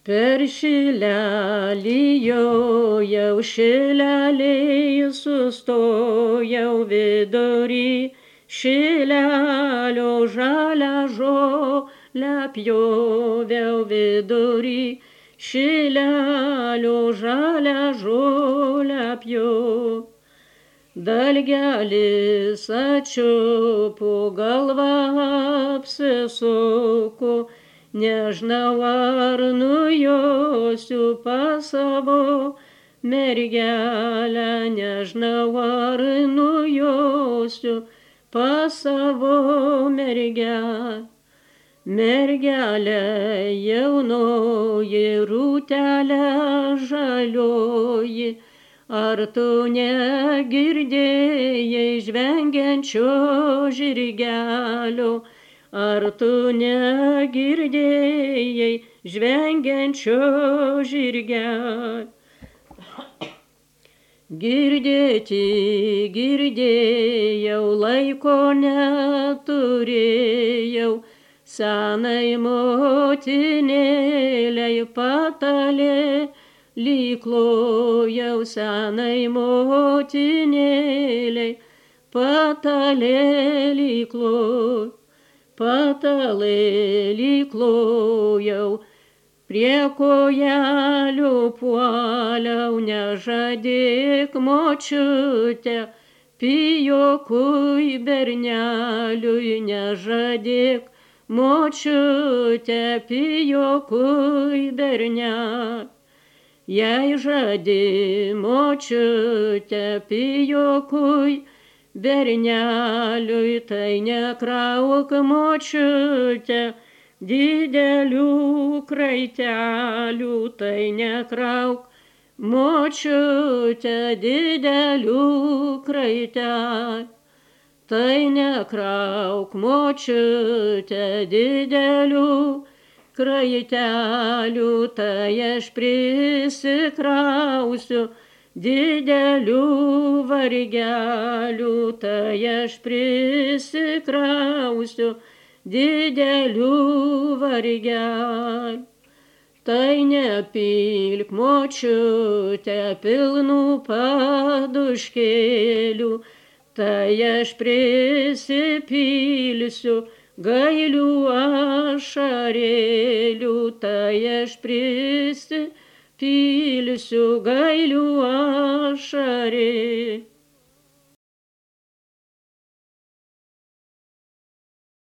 Per šilelį jau šileliai sustojau vidury šilelio žalią žolę pjoviau vidury šilelio žalią žolę pjoviau. Dalgelis ačiupo galva apsisuko, nežinau ar nujosiu pas savo mergelę, nežinau ar nujosiu pas savo mergelę. Mergelė jaunoji, rūtelė žalioji, ar tu negirdėjai žvengiančio žirgelio, ar tu negirdėjai žvengiančio žirgelio. Girdėjau, laiko neturėjau, senai motinėlei patalėlį klojau, senai motinėlei patalėlį klojau. Patalėlį klojau, prie kojelių puoliau, nežadėk močiute, pijokui berneliui, nežadėk močiute, pijokui berneliui. Jei žadi močiute, pijokui berneliui, tai nekrauk močiute didelių kraitelių, tai nekrauk močiute didelių kraitelių, tai nekrauk močiute didelių kraitelių, tai aš prisikrausiu didelių vargelių, tai aš prisikrausiu didelių vargelių. Tai nepilk močiute pilnų paduškėlių, tai aš prisipilsiu gailių ašarėlių, tai aš prisipilsiu gailių ašarėlių.